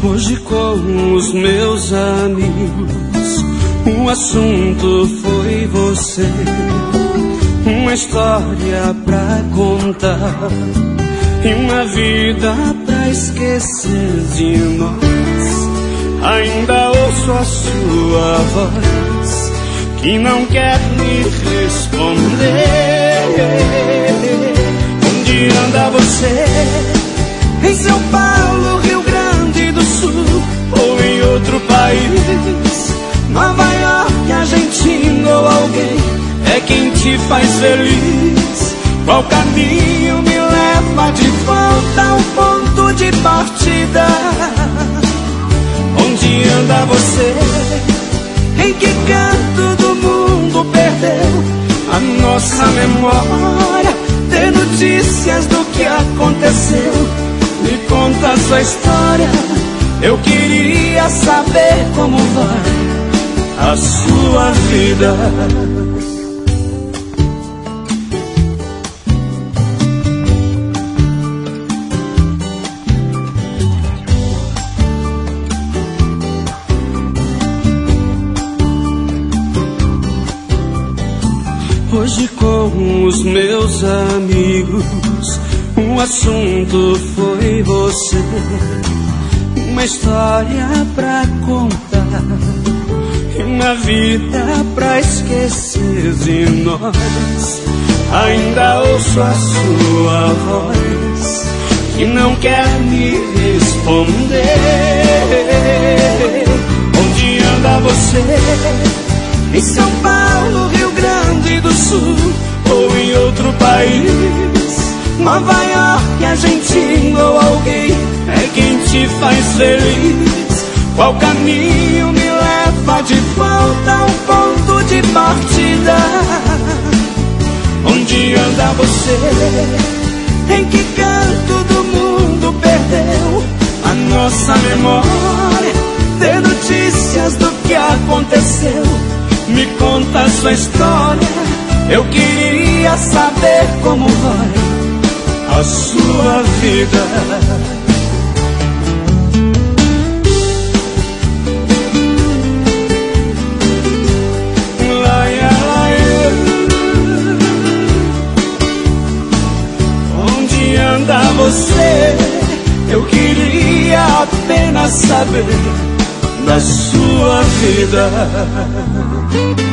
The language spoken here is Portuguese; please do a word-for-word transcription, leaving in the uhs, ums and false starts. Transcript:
Hoje com os meus amigos o assunto foi você. Uma história pra contar e uma vida pra esquecer de nós. Ainda ouço a sua voz que não quer me responder. Onde anda você? Em São Paulo, Rio Grande do Sul ou em outro país? Nova York, Argentina ou alguém é quem te faz feliz? Qual caminho me leva de volta ao ponto de partida? Onde anda você? Em que canto do mundo perdeu a nossa memória? Ter notícias do que aconteceu. Me conta a sua história. Eu queria saber como vai a sua vida. Hoje com os meus amigos o assunto foi você. Uma história pra contar e uma vida pra esquecer de nós. Ainda ouço a sua voz que não quer me responder. Onde anda você? Em São Paulo, Rio Grande do Sul ou em outro país? Nova York, Argentina ou alguém é quem te faz feliz? Qual caminho me leva de volta ao ponto de partida? Onde anda você? Em que canto do mundo perdeu a nossa memória? Ter notícias do que aconteceu. Me conta a sua história. Eu queria saber como vai a sua vida. Laia, laia. Onde anda você? Eu queria apenas saber da sua vida.